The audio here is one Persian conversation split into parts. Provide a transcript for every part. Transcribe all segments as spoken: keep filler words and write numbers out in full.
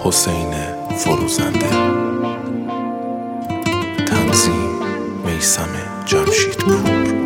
حسین فروزنده. تنظیم میثم جمشیدپور.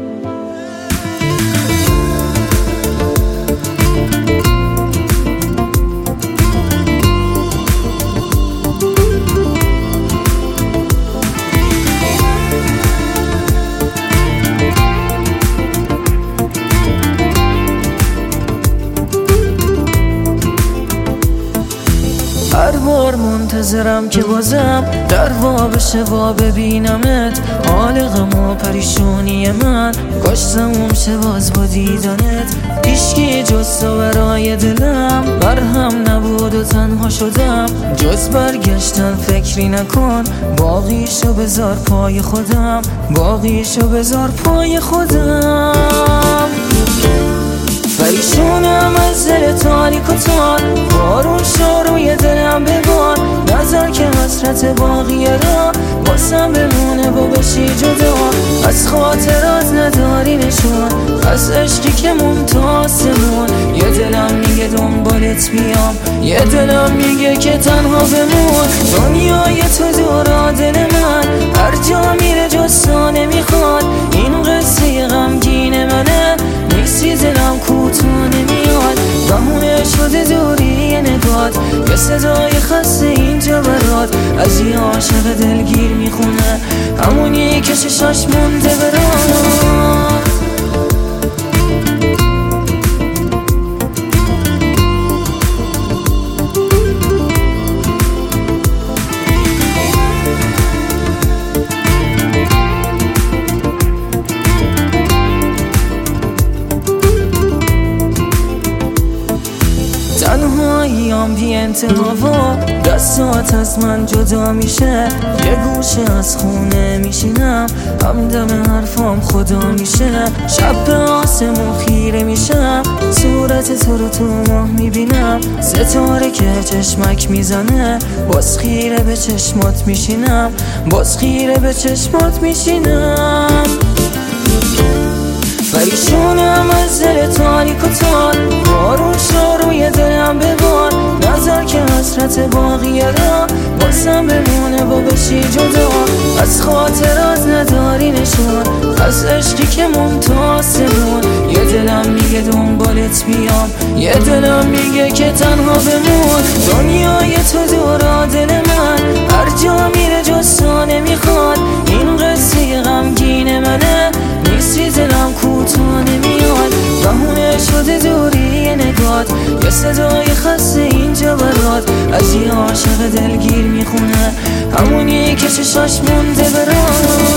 هر بار منتظرم که بازم در وا بشه و ببینمت. حال غم و پریشونی من کاش تموم شه باز با دیدنت. هیچکی جز تو برای دلم مرهم نبود و تنها شدم. جز برگشتن فکری نکن، باقیشو بذار پای خودم، باقیشو بذار پای خودم. پریشونم از دل تاریک و تار، بارون شو روی دلم ببار. نظر که حسرت باقیه را باسم بمونه و بشی جدا. از خاطرات نداری نشون، از عشقی که ممتازمون. یه دلم میگه دنبالت بیام، یه دلم میگه که تنها بمون. دنیای تو دورا دل من، هر جا میره جز تو نمیخواد. این قصه غمگین منه، نیستی دلم کوتاه نمیاد. بهونه شده دوری نگات، یه صدای خسته اینجا برات. از یه عاشق دلگیر میخونه، همونی که چشاش مونده برات. تنهاییم بی انتها و دستات از من جدا میشه. یه گوشه از خونه میشینم، همدم حرفام خدا میشه. شب به آسمون خیره میشم، صورت تو رو تو ماه میبینم. ستاره که چشمک میزنه، باز خیره به چشمات میشینم، باز خیره به چشمات میشینم. پریشونم از دل تاریک و تار، بارون شو روی دلم ببار. نظر که حسرت باقیه را باسم بمونه و بشی جدا. از خاطرات نداری نشون، از عشقی که ممتازمون. یه دلم میگه دنبالت بیام، یه دلم میگه که تنها بمون. دنیای تو دورا دل من، هر جا میره جز تو نمیخواد. این قصه غمگین منه، نیستی دلم کوتاه نمیاد. بهونه شده دوری نگات، یه صدای خسته اینجا برات. از یه عاشق دلگیر میخونه، همونی که چشاش مونده برات.